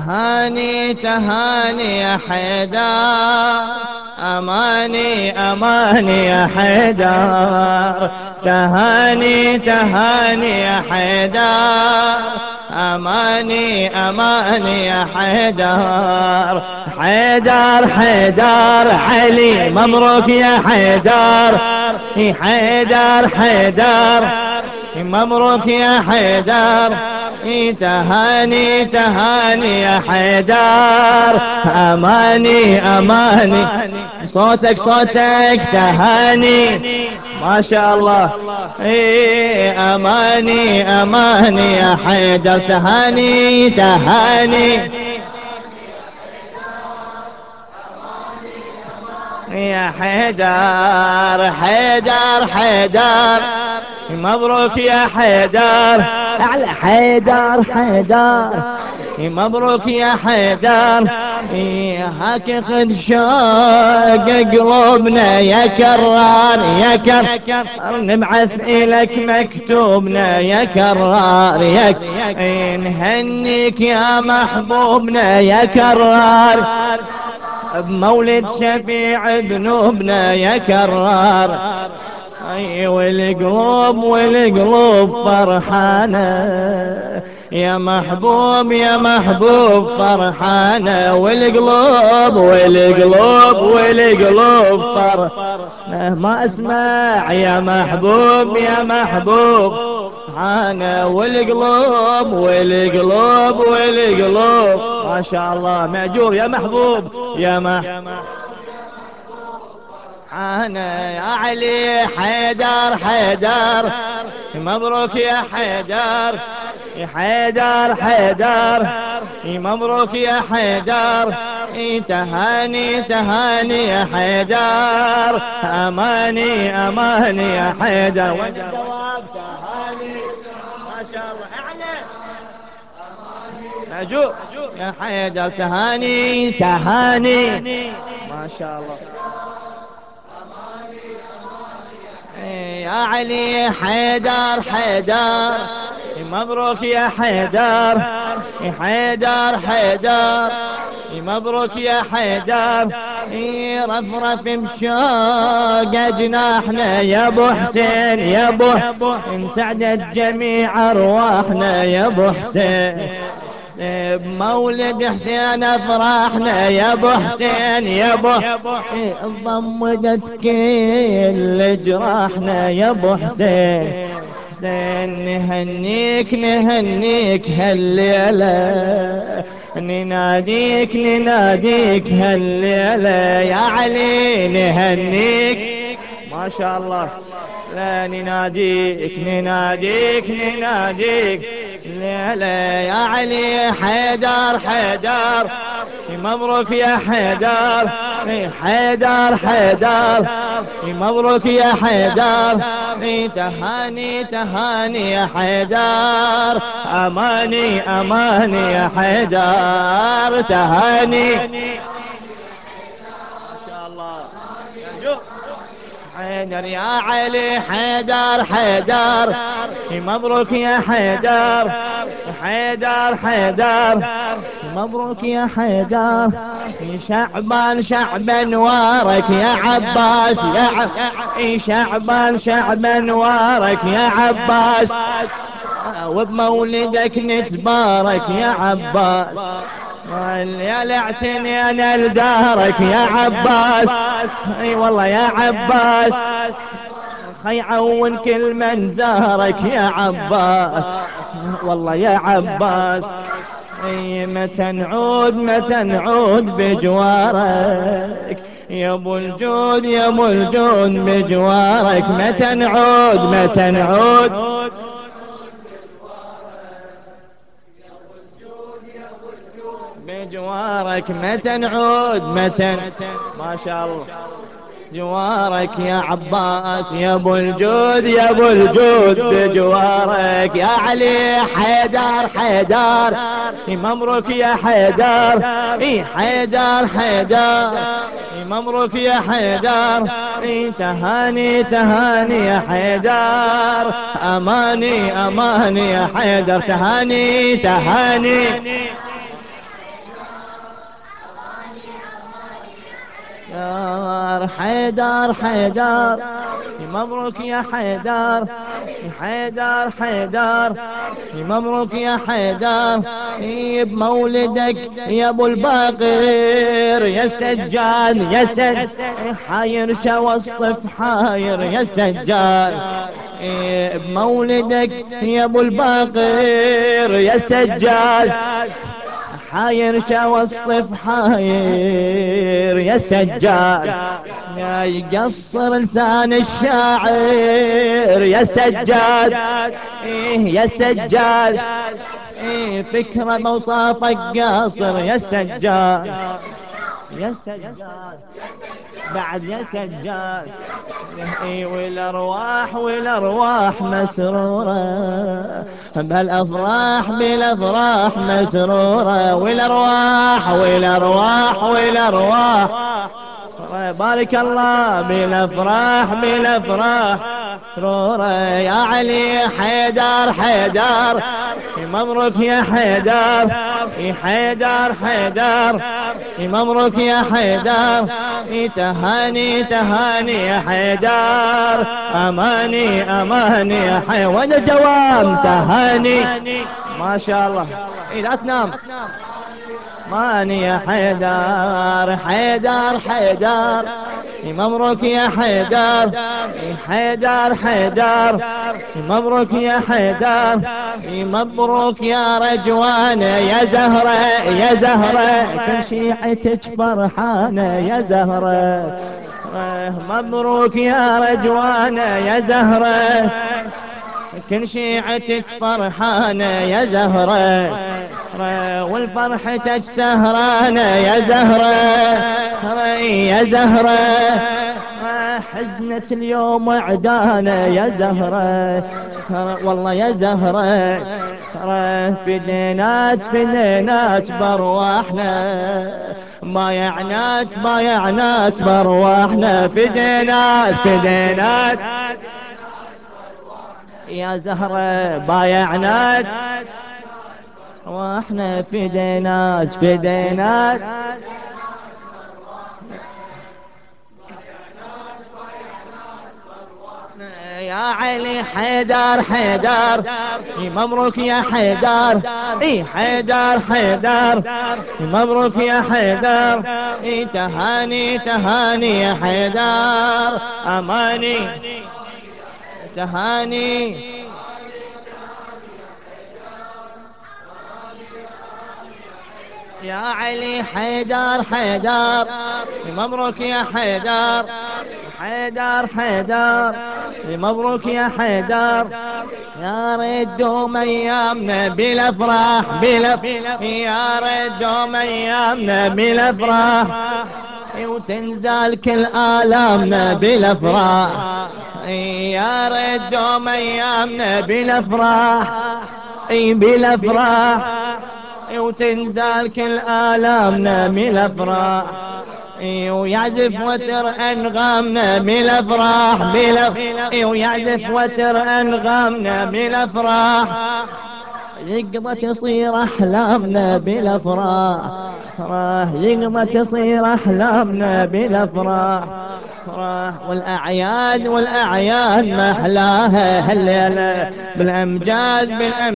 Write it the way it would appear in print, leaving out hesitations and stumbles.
تهاني تهاني يا حيدر، أماني أماني يا حيدر، تهاني تهاني يا حيدر، أماني أماني يا حيدر. حيدر حيدر علي مبروك يا حيدر، حيدر حيدر مبروك يا حيدر، تهاني تهاني يا حيدر، أماني أماني. صوتك صوتك تهاني ما شاء الله. أماني أماني يا حيدر، تهاني تهاني يا حيدر. حيدر حيدر مبروك يا حيدر، على حيدر حيدر مبروك يا حيدر. هاك خذ شوق قلوبنا يا كرار يا كرار، نبعث إلك مكتوبنا يا كرار يا نهنيك يا محبوبنا يا كرار، بمولد شفيع ذنوبنا يا كرار. اي والقلوب والقلوب فرحانة يا محبوب يا محبوب فرحانة، والقلوب والقلوب والقلوب فرحانة. ما اسمع يا محبوب يا محبوب فرحانة، والقلوب والقلوب والقلوب ما شاء الله. مأجور يا محبوب يا محبوب. أنا يا علي حيدر حيدر مبروك يا حيدر، حيدر حيدر مبروك يا حيدر، تهاني تهاني يا حيدر، أماني أماني يا حيدر. وين الجواب؟ تهاني ما شاء الله. أعلى أجو يا حيدر، تهاني تهاني ما شاء الله. يا علي حيدر حيدر مبروك يا حيدر، حيدر حيدر مبروك يا حيدر. رفرف بشوق جناحنا يا ابو حسين يا ابو، انسعدت جميع ارواحنا يا ابو حسين، بمولد حسين افراحنا يا ابو حسين يا ابو، ضمدت كل جراحنا يا ابو حسين. حسين نهنيك نهنيك هالليلة، نناديك نناديك هالليلة يا علي نهنيك ما شاء الله. لا نناديك نناديك نناديك ليلة يا علي حيدر حيدر مبروك يا حيدر، حيدر حيدر مبروك يا حيدر، تهاني تهاني يا حيدر، أماني أماني يا حيدر، تهاني ما شاء الله. حيدر يا علي حيدر حيدر مبروك يا حيدر، حيدر حيدر مبروك يا حيدر. شعبان شعبان وارك يا عباس يا شعبان شعبان وارك يا عباس، وبمولدك نتبارك يا عباس. يا لعتني انا لدارك يا عباس، اي والله يا عباس. خي عون كل من زارك يا عباس، والله يا عباس. اي متى نعود متى نعود بجوارك يا ابو الجود يا ابو الجود بجوارك، متى نعود متى نعود بجوارك، متى نعود متى ما شاء الله جوارك يا عباس يا ابو الجود يا ابو الجود بجوارك. يا علي حيدر حيدر مبروك يا حيدر، حيدر حيدر مبروك يا حيدر، تهاني تهاني يا حيدر، أماني أماني يا حيدر، تهاني تهاني حيدر حيدر، مبروك يا حيدر، حيدر حيدر، مبروك يا حيدر، بمولدك يا ابو الباقر، يا سجاد يا سجاد، حاير شوى الصف حاير يا سجاد، بمولدك يا ابو الباقر، يا سجاد، حاير شوى الصف حاير يا سجاد، يا يقصر لسان الشاعر يا سجاد، يا سجاد، فكرة موصافك قاصر يا سجاد، يا سجاد، بعد يا سجاد، والارواح والارواح مسرورة بهالافراح بالافراح مسرورة، والارواح والارواح والارواح، بارك الله بالافراح بالافراح مسرورة. يا علي حيدر حيدر، مبروك يا حيدر، حيدر حيدر، مبروك يا حيدر، تهاني تهاني يا حيدر، اماني اماني يا حيدر، وين الجواب تهاني، ما شاء الله، لا تنام، ماني يا حيدر، حيدر حيدر، مبروك يا حيدر، حيدر حيدر، مبروك يا حيدر، مبروك يا رجوانة يا زهرة يا زهرة، كل شيعتك فرحانة يا زهرة، مبروك يا رجوانة يا زهرة، كل شيعتك فرحانة يا زهرة، والفرحتك سهرانة يا زهرة، يا زهرة، حزنت اليوم عدانة يا زهرة، والله يا زهرة، فدينات فدينات برواحنا، ما يعنات ما يعنات برواحنا، فدينات فدينات يا زهرة، بايعنات واحنا فدينات فدينات، يا علي حيدر حيدر، مبروك يا حيدر، حيدر حيدر، مبروك يا حيدر، تهاني تهاني يا حيدر، اماني تهاني، يا علي حيدر حيدر، مبروك يا حيدر، حيدر حيدر، مبروك يا حيدر، يا ريت دوم ايامنا بالافراح يا ريت دوم ايامنا بالافراح، وتنزال كل آلامنا بالافراح، يا ريت دوم ايامنا بالافراح، بالافراح، وتنزال كل آلامنا من الافراح، ويعزف وتر انغامنا من الافراح ويعزف وتر انغامنا من الافراح، يقضى تصير احلامنا بالافراح، يقضى تصير احلامنا بالافراح، والاعياد والاعياد ما احلاها هالليله بالامجاد بالامجاد